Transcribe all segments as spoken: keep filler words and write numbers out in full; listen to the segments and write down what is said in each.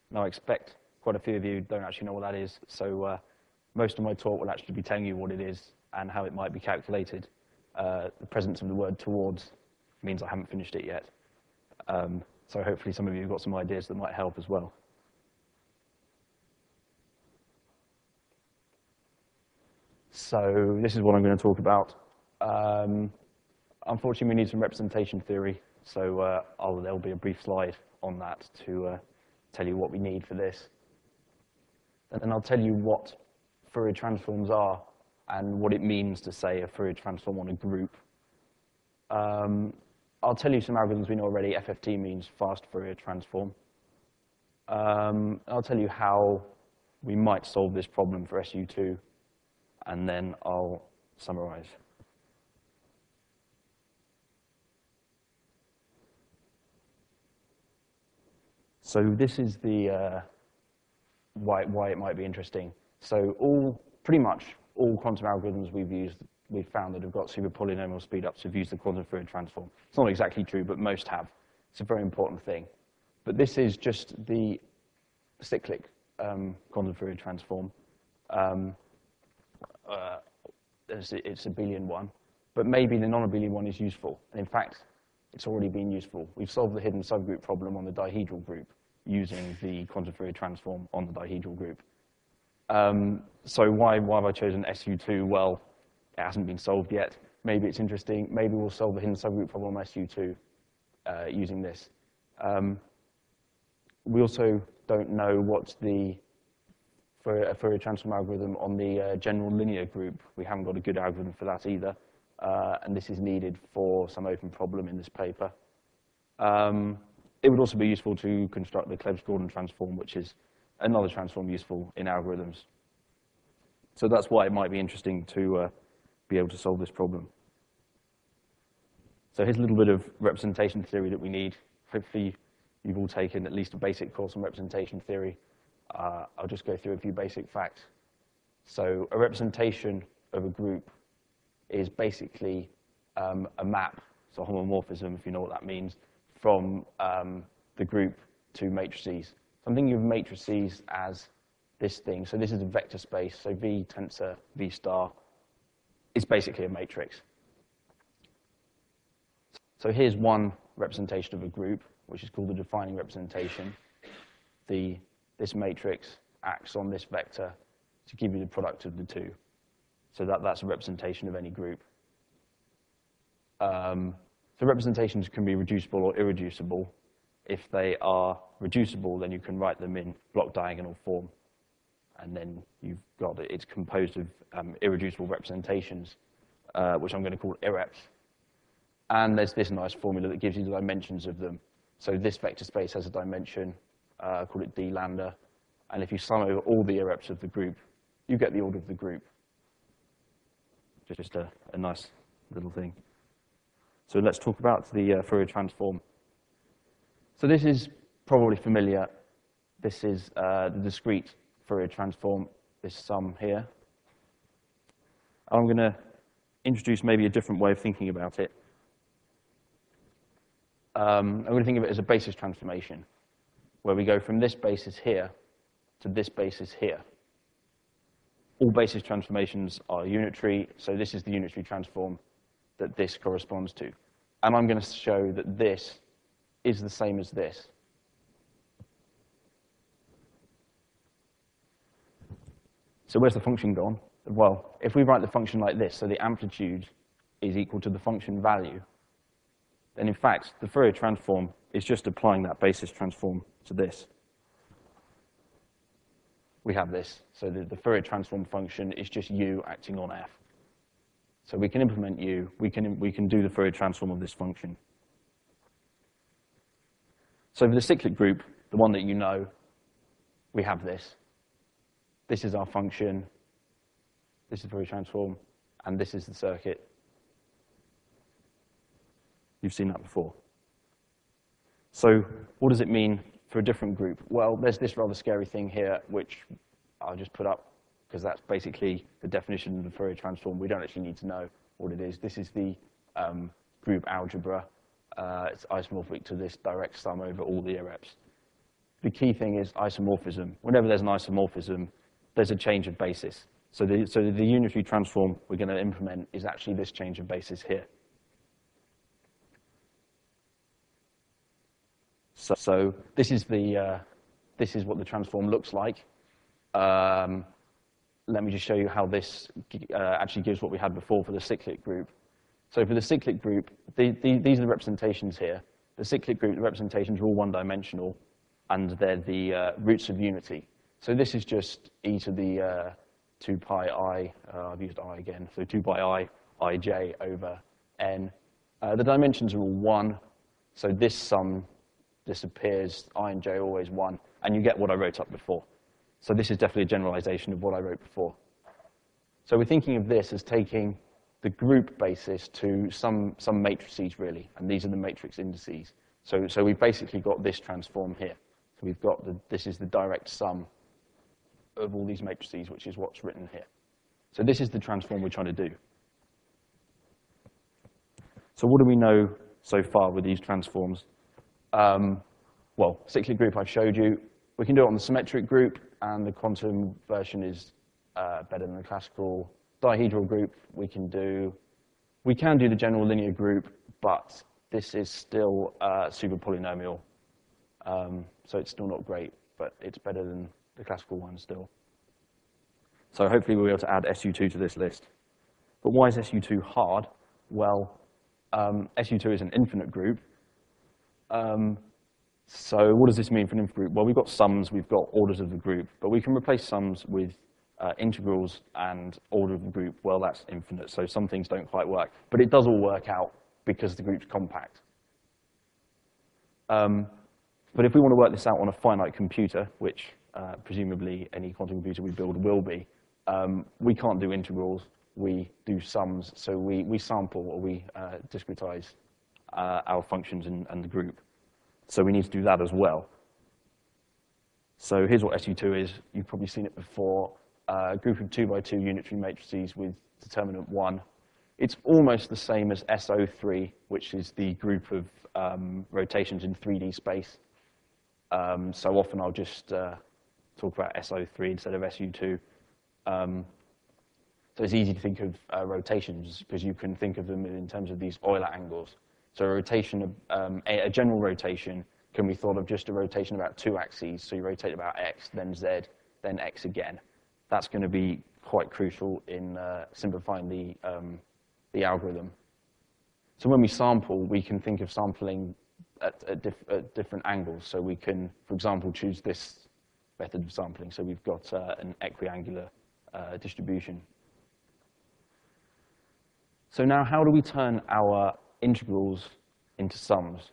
Now, I expect quite a few of you don't actually know what that is, so uh, most of my talk will actually be telling you what it is and how it might be calculated. Uh, the presence of the word towards means I haven't finished it yet. Um, so hopefully some of you have got some ideas that might help as well. So this is what I'm going to talk about. Um, unfortunately, we need some representation theory, so uh, I'll, there'll be a brief slide on that to uh, tell you what we need for this. And then I'll tell you what Fourier transforms are and what it means to say a Fourier transform on a group. Um, I'll tell you some algorithms we know already. F F T means fast Fourier transform. Um, I'll tell you how we might solve this problem for S U two, and then I'll summarize. So this is the uh, why, why it might be interesting. So all, pretty much all quantum algorithms we've used, we've found that have got super polynomial speedups have used the quantum Fourier transform. It's not exactly true, but most have. It's a very important thing. But this is just the cyclic um, quantum Fourier transform. Um, uh, it's, it's a abelian one, but maybe the non-abelian one is useful. And in fact, it's already been useful. We've solved the hidden subgroup problem on the dihedral group using the quantum Fourier transform on the dihedral group. Um, so why, why have I chosen S U two? Well, it hasn't been solved yet. Maybe it's interesting. Maybe we'll solve the hidden subgroup problem on S U two uh, using this. Um, we also don't know what the Fourier, Fourier transform algorithm on the uh, general linear group. We haven't got a good algorithm for that either. Uh, and this is needed for some open problem in this paper. Um, it would also be useful to construct the Clebsch-Gordon transform, which is another transform useful in algorithms. So that's why it might be interesting to uh, be able to solve this problem. So here's a little bit of representation theory that we need. Hopefully you've all taken at least a basic course on representation theory. Uh, I'll just go through a few basic facts. So a representation of a group is basically um, a map, so homomorphism, if you know what that means, from um, the group to matrices. So I'm thinking of matrices as this thing. So this is a vector space. So V tensor, V star is basically a matrix. So here's one representation of a group, which is called the defining representation. The, this matrix acts on this vector to give you the product of the two. So that, that's a representation of any group. Um, so representations can be reducible or irreducible. If they are reducible, then you can write them in block diagonal form. And then you've got it. It's composed of um, irreducible representations, uh, which I'm going to call irreps. And there's this nice formula that gives you the dimensions of them. So this vector space has a dimension, uh, call it d lambda. And if you sum over all the irreps of the group, you get the order of the group. Just a, a nice little thing. So let's talk about the uh, Fourier transform. So this is probably familiar. This is uh, the discrete Fourier transform, this sum here. I'm going to introduce maybe a different way of thinking about it. Um, I'm going to think of it as a basis transformation, where we go from this basis here to this basis here. All basis transformations are unitary, so this is the unitary transform that this corresponds to. And I'm going to show that this is the same as this. So where's the function gone? Well, if we write the function like this, so the amplitude is equal to the function value, then in fact, the Fourier transform is just applying that basis transform to this. We have this. So the, the Fourier transform function is just u acting on f. So we can implement u. We can, we can do the Fourier transform of this function. So for the cyclic group, the one that you know, we have this. This is our function. This is the Fourier transform. And this is the circuit. You've seen that before. So what does it mean for a different group? Well, there's this rather scary thing here, which I'll just put up, because that's basically the definition of the Fourier transform. We don't actually need to know what it is. This is the um, group algebra. Uh, it's isomorphic to this direct sum over all the irreps. the key thing is isomorphism. Whenever there's an isomorphism, there's a change of basis. So the, so the unitary transform we're going to implement is actually this change of basis here. So, so this is the uh, this is what the transform looks like. Um, let me just show you how this uh, actually gives what we had before for the cyclic group. So for the cyclic group, the, the, these are the representations here. The cyclic group, the representations are all one-dimensional, and they're the uh, roots of unity. So this is just e to the uh, two pi I, uh, I've used I again, so two pi I, ij over n. Uh, the dimensions are all one, so this sum disappears, I and j are always one, and you get what I wrote up before. So this is definitely a generalization of what I wrote before. So we're thinking of this as taking the group basis to some, some matrices, really, and these are the matrix indices. So, so we've basically got this transform here. So we've got the, this is the direct sum of all these matrices, which is what's written here. So this is the transform we're trying to do. So what do we know so far with these transforms? Um, well, cyclic group I've showed you. We can do it on the symmetric group, and the quantum version is uh, better than the classical. Dihedral group we can do. We can do the general linear group, but this is still uh, super polynomial. Um, so it's still not great, but it's better than the classical one still. So hopefully we'll be able to add S U two to this list. But why is S U two hard? Well, um, S U two is an infinite group. Um, so what does this mean for an infinite group? Well, we've got sums, we've got orders of the group, but we can replace sums with uh, integrals and order of the group. Well, that's infinite, so some things don't quite work. But it does all work out because the group's compact. Um, but if we want to work this out on a finite computer, which uh, presumably any quantum computer we build will be, um, we can't do integrals, we do sums. So we, we sample or we uh, discretize uh, our functions and, and the group. So we need to do that as well. So here's what S U two is. You've probably seen it before. Uh, a group of two by two unitary matrices with determinant one. It's almost the same as S O three, which is the group of um, rotations in three D space. Um, so often I'll just uh, talk about S O three instead of S U two. Um, so it's easy to think of uh, rotations because you can think of them in terms of these Euler angles. So a rotation, um, a, a general rotation can be thought of just a rotation about two axes. So you rotate about x, then z, then x again. That's going to be quite crucial in uh, simplifying the, um, the algorithm. So when we sample, we can think of sampling at, at, diff at different angles. So we can, for example, choose this method of sampling. So we've got uh, an equiangular uh, distribution. So now how do we turn our integrals into sums?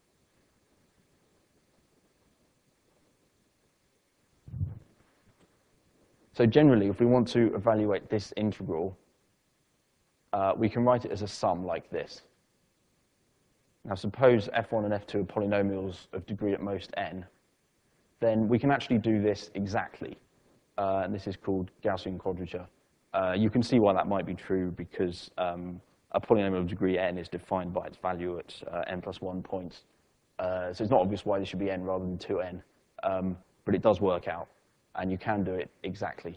So generally, if we want to evaluate this integral, uh, we can write it as a sum like this. Now suppose f one and f two are polynomials of degree at most n, then we can actually do this exactly. Uh, and this is called Gaussian quadrature. Uh, you can see why that might be true because um, a polynomial of degree n is defined by its value at uh, n plus one points. Uh, so it's not obvious why this should be n rather than two n, um, but it does work out, and you can do it exactly.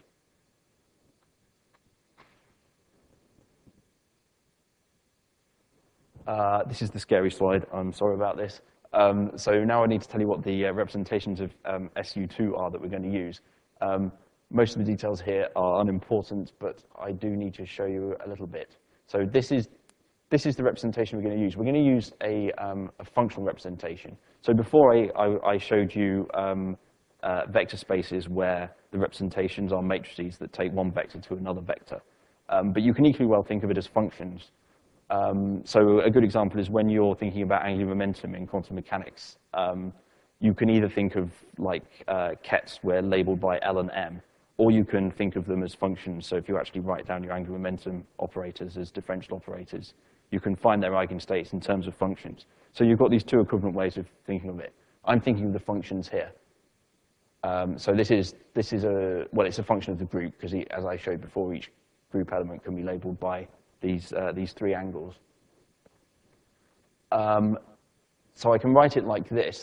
Uh, this is the scary slide. I'm sorry about this. Um, so now I need to tell you what the uh, representations of um, S U two are that we're going to use. Um, most of the details here are unimportant, but I do need to show you a little bit. So this is, this is the representation we're going to use. We're going to use a, um, a functional representation. So before I, I, I showed you um, uh, vector spaces where the representations are matrices that take one vector to another vector. Um, but you can equally well think of it as functions. Um, so a good example is when you're thinking about angular momentum in quantum mechanics. Um, you can either think of like uh, kets where labeled by L and M, or you can think of them as functions. So if you actually write down your angular momentum operators as differential operators, you can find their eigenstates in terms of functions. So you've got these two equivalent ways of thinking of it. I'm thinking of the functions here. Um, so this is, this is a, well, it's a function of the group, because as I showed before, each group element can be labeled by these, uh, these three angles. Um, so I can write it like this.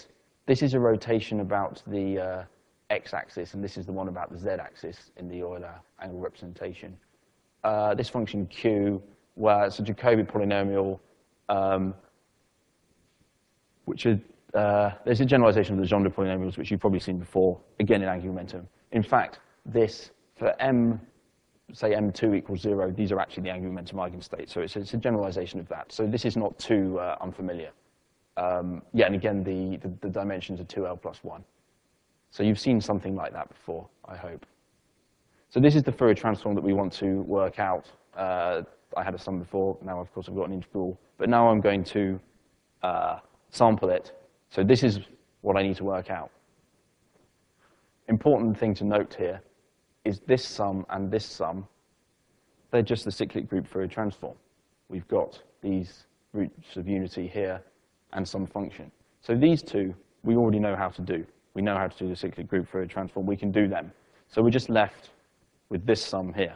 This is a rotation about the uh, x-axis, and this is the one about the z-axis in the Euler angle representation. Uh, this function q, where it's a Jacobi polynomial, um, which are, uh, there's a generalization of the Legendre polynomials, which you've probably seen before, again in angular momentum. In fact, this, for m, say m two equals zero, these are actually the angular momentum eigenstates. So it's, it's a generalization of that. So this is not too uh, unfamiliar. Um, yeah, and again, the, the, the dimensions are two L plus one. So you've seen something like that before, I hope. So this is the Fourier transform that we want to work out. Uh, I had a sum before. Now, of course, I've got an integral. But now I'm going to uh, sample it. So this is what I need to work out. Important thing to note here is this sum and this sum, they're just the cyclic group Fourier transform. We've got these roots of unity here and some function. So these two, we already know how to do. We know how to do the cyclic group Fourier transform. We can do them. So we're just left with this sum here.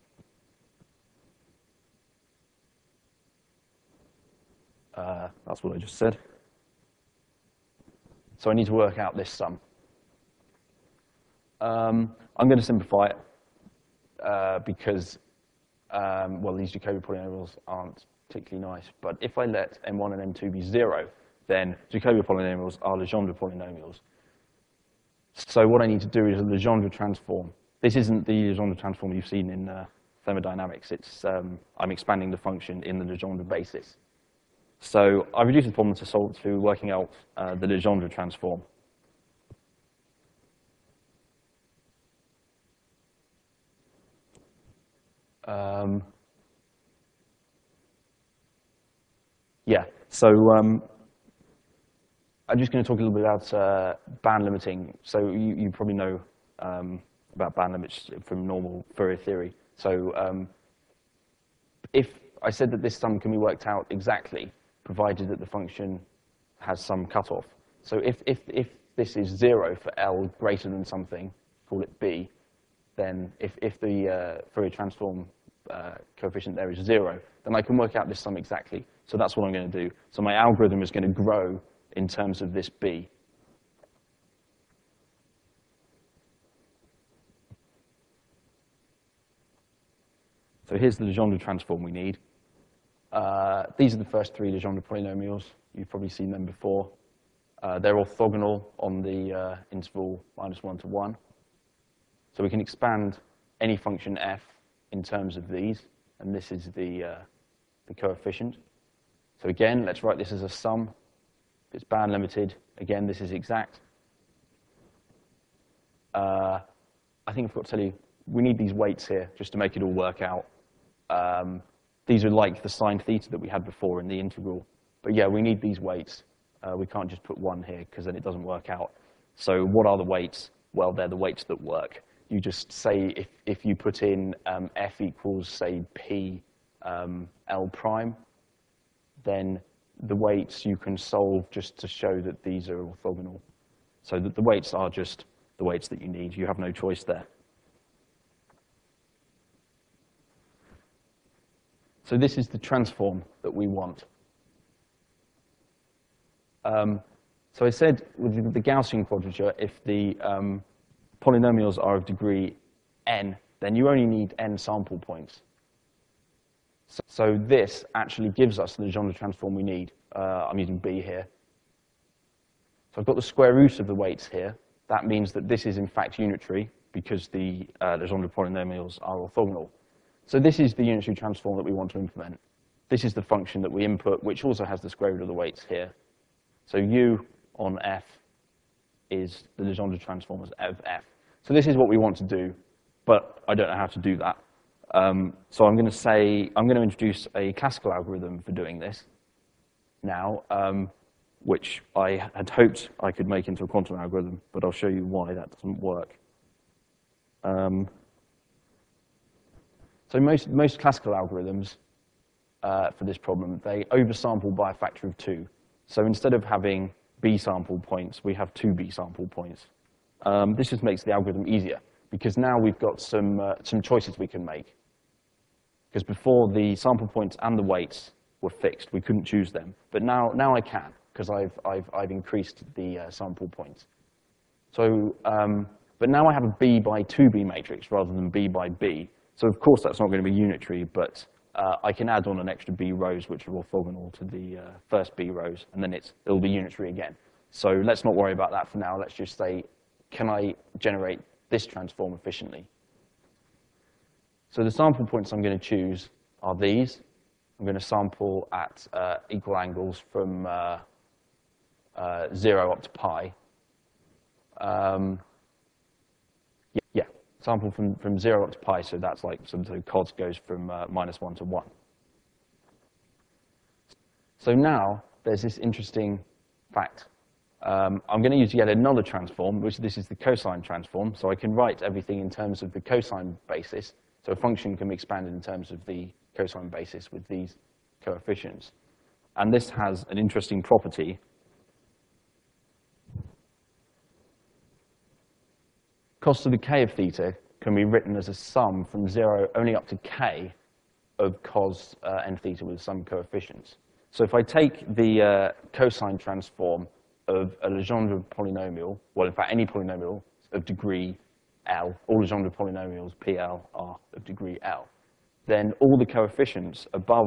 Uh, that's what I just said. So I need to work out this sum. Um, I'm going to simplify it uh, because, um, well, these Jacobi polynomials aren't particularly nice. But if I let m one and m two be zero, then Jacobi polynomials are Legendre polynomials. So what I need to do is a Legendre transform. This isn't the Legendre transform you've seen in uh, thermodynamics. It's, um, I'm expanding the function in the Legendre basis. So I reduced the problem to solve to working out uh, the Legendre transform. Um, yeah, so um, I'm just going to talk a little bit about uh, band limiting. So you, you probably know um, about band limits from normal Fourier theory. So um, if I said that this sum can be worked out exactly, provided that the function has some cutoff. So if, if, if this is zero for L greater than something, call it B, then if, if the uh, Fourier transform uh, coefficient there is zero, then I can work out this sum exactly. So that's what I'm going to do. So my algorithm is going to grow in terms of this B. So here's the Legendre transform we need. Uh, these are the first three Legendre polynomials. You've probably seen them before. Uh, they're orthogonal on the uh, interval minus one to one. So we can expand any function f in terms of these, and this is the, uh, the coefficient. So again, let's write this as a sum. If it's band limited, again, this is exact. Uh, I think I've got to tell you, we need these weights here just to make it all work out. Um, these are like the sine theta that we had before in the integral. But yeah, we need these weights. Uh, we can't just put one here because then it doesn't work out. So what are the weights? Well, they're the weights that work. You just say if, if you put in um, f equals, say, p um, L prime, then the weights you can solve just to show that these are orthogonal. So that the weights are just the weights that you need. You have no choice there. So this is the transform that we want. Um, so I said with the, the Gaussian quadrature, if the um, polynomials are of degree n, then you only need n sample points. So, so this actually gives us the Legendre transform we need. Uh, I'm using B here. So I've got the square root of the weights here. That means that this is in fact unitary because the uh, Legendre polynomials are orthogonal. So this is the unitary transform that we want to implement. This is the function that we input, which also has the square root of the weights here. So u on f is the Legendre transform of f. So this is what we want to do, but I don't know how to do that. Um, so I'm going to say, I'm going to introduce a classical algorithm for doing this now, um, which I had hoped I could make into a quantum algorithm, but I'll show you why that doesn't work. Um, so most, most classical algorithms uh, for this problem, they oversample by a factor of two. So instead of having B sample points, we have two B sample points. Um, this just makes the algorithm easier, because now we've got some, uh, some choices we can make. Because before, the sample points and the weights were fixed. We couldn't choose them. But now, now I can. because I've, I've, I've increased the uh, sample points. So, um, but now I have a B by two B matrix rather than B by B. So of course that's not going to be unitary, but uh, I can add on an extra B rows which are orthogonal to the uh, first B rows, and then it's, it'll be unitary again. So let's not worry about that for now. Let's just say, can I generate this transform efficiently? So the sample points I'm going to choose are these. I'm going to sample at uh, equal angles from uh, uh, zero up to pi. Um, yeah, yeah, sample from, from zero up to pi, so that's like, so the cos goes from uh, minus one to one. So now there's this interesting fact. Um, I'm going to use yet another transform, which this is the cosine transform, so I can write everything in terms of the cosine basis. So a function can be expanded in terms of the cosine basis with these coefficients. And this has an interesting property. Cos to the k of theta can be written as a sum from zero only up to k of cos uh, n theta with some coefficients. So if I take the uh, cosine transform of a Legendre polynomial, well, in fact, any polynomial of degree L, all Legendre polynomials, P L, are of degree L, then all the coefficients above,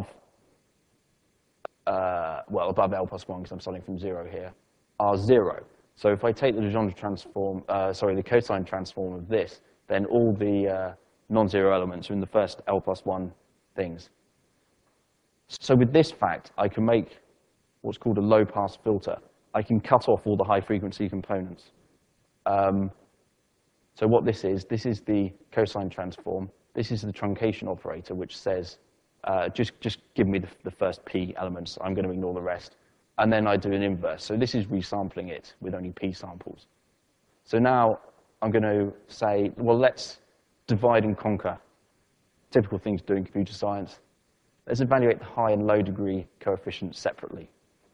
uh, well, above L plus one, because I'm starting from zero here, are zero. So if I take the Legendre transform, uh, sorry, the cosine transform of this, then all the uh, non-zero elements are in the first L plus one things. So with this fact, I can make what's called a low-pass filter. I can cut off all the high-frequency components. Um, so what this is, this is the cosine transform. This is the truncation operator, which says, uh, just, just give me the, the first p elements. I'm going to ignore the rest. And then I do an inverse. So this is resampling it with only p samples. So now I'm going to say, well, let's divide and conquer. Typical things to do in computer science. Let's evaluate the high and low degree coefficients separately.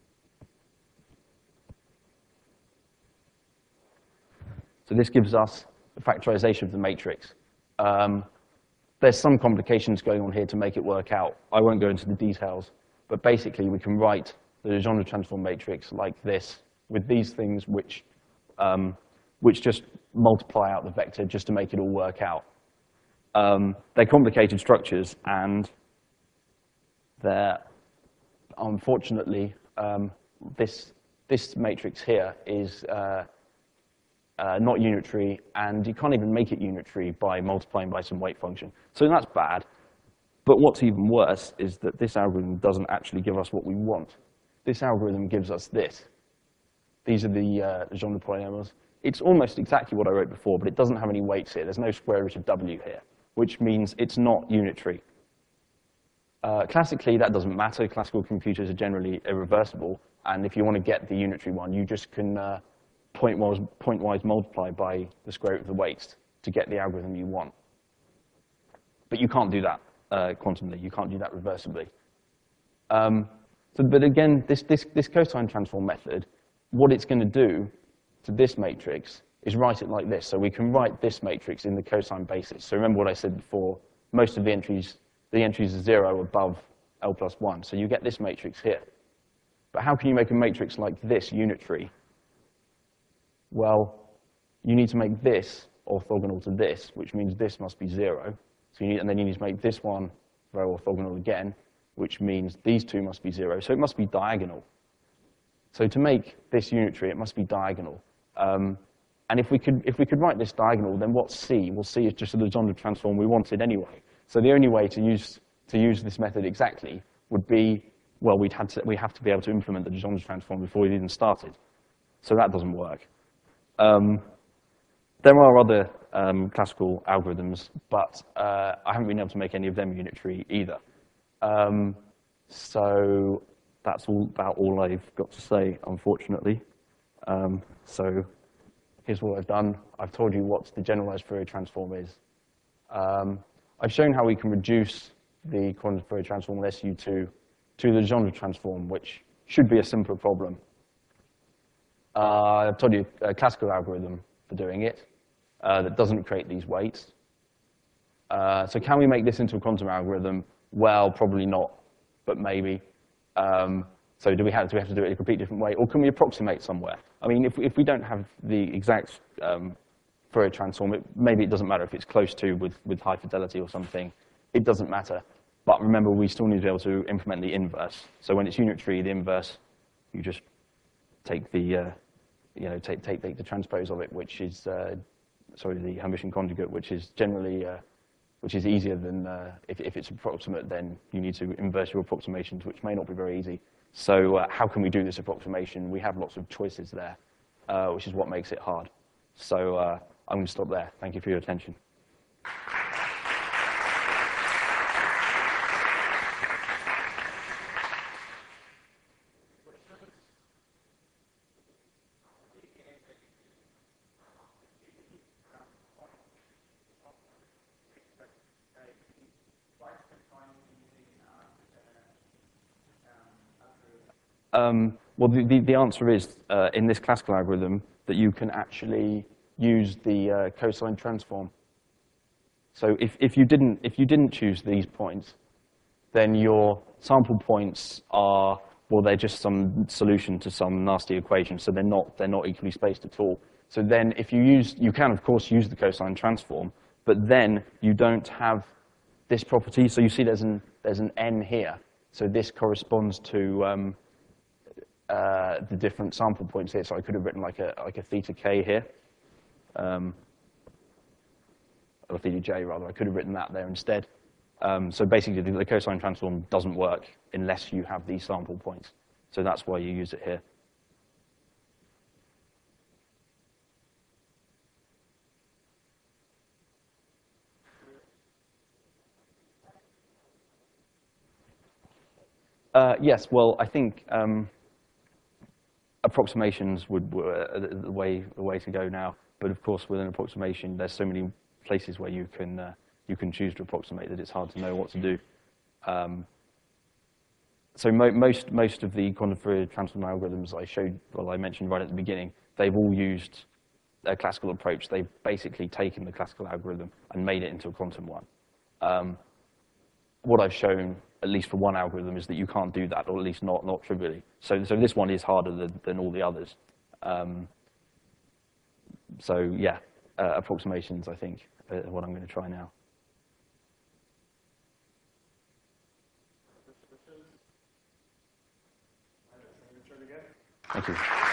So this gives us the factorization of the matrix. Um, there's some complications going on here to make it work out. I won't go into the details, but basically we can write the Legendre transform matrix like this with these things which, um, which just multiply out the vector just to make it all work out. Um, they're complicated structures, and they're, unfortunately, um, this, this matrix here is uh, uh, not unitary, and you can't even make it unitary by multiplying by some weight function. So that's bad. But what's even worse is that this algorithm doesn't actually give us what we want. This algorithm gives us this. These are the uh, Legendre polynomials. It's almost exactly what I wrote before, but it doesn't have any weights here. There's no square root of w here, which means it's not unitary. Uh, classically, that doesn't matter. Classical computers are generally irreversible, and if you want to get the unitary one, you just can uh, point-wise, point-wise multiply by the square root of the weights to get the algorithm you want. But you can't do that uh, quantumly. You can't do that reversibly. Um, so, but again, this, this, this cosine transform method, what it's going to do to this matrix is write it like this. So we can write this matrix in the cosine basis. So remember what I said before. Most of the entries, the entries are zero above L plus one. So you get this matrix here. But how can you make a matrix like this unitary? Well, you need to make this orthogonal to this, which means this must be zero. So you need, and then you need to make this one very orthogonal again, which means these two must be zero. So it must be diagonal. So to make this unitary, it must be diagonal. Um, and if we could, if we could write this diagonal, then what's C? Well, C is just the Legendre transform we wanted anyway. So the only way to use to use this method exactly would be, well, we'd had to, we have to be able to implement the Legendre transform before we even started. So that doesn't work. Um, there are other um, classical algorithms, but uh, I haven't been able to make any of them unitary either. Um, so that's all about all I've got to say, unfortunately. Um, so here's what I've done. I've told you what the generalized Fourier transform is. Um, I've shown how we can reduce the quantum Fourier transform in S U two to the Legendre transform, which should be a simpler problem. Uh, I've told you a classical algorithm for doing it uh, that doesn't create these weights. Uh, so can we make this into a quantum algorithm? Well, probably not, but maybe. Um, So do we have, do we have to do it in a completely different way, or can we approximate somewhere? I mean, if, if we don't have the exact um, Fourier transform, it, maybe it doesn't matter if it's close to with, with high fidelity or something. It doesn't matter. But remember, we still need to be able to implement the inverse. So when it's unitary, the inverse, you just take the, uh, you know, take, take, take the transpose of it, which is, uh, sorry, the Hermitian conjugate, which is generally, uh, which is easier than, uh, if, if it's approximate, then you need to inverse your approximations, which may not be very easy. So uh, how can we do this approximation? We have lots of choices there, uh, which is what makes it hard. So uh, I'm going to stop there. Thank you for your attention. Um, well, the, the, the answer is, uh, in this classical algorithm, that you can actually use the uh, cosine transform. So if, if, you didn't, if you didn't choose these points, then your sample points are, well, they're just some solution to some nasty equation, so they're not, they're not equally spaced at all. So then if you use, you can, of course, use the cosine transform, but then you don't have this property. So you see there's an, there's an n here. So this corresponds to um, Uh, the different sample points here. So I could have written like a like a theta k here, um, or theta j rather. I could have written that there instead. Um, so basically, the, the cosine transform doesn't work unless you have these sample points. So that's why you use it here. Uh, yes. Well, I think. Um, Approximations would were the way the way to go now, but of course, with an approximation, there's so many places where you can uh, you can choose to approximate that it's hard to know what to do. Um, so mo most most of the quantum Fourier transform algorithms I showed, well, I mentioned right at the beginning, they've all used a classical approach. They've basically taken the classical algorithm and made it into a quantum one. Um, what I've shown, at least for one algorithm, is that you can't do that, or at least not, not trivially. So, so this one is harder than, than all the others. Um, so yeah, uh, approximations, I think, are what I'm going to try now. Thank you.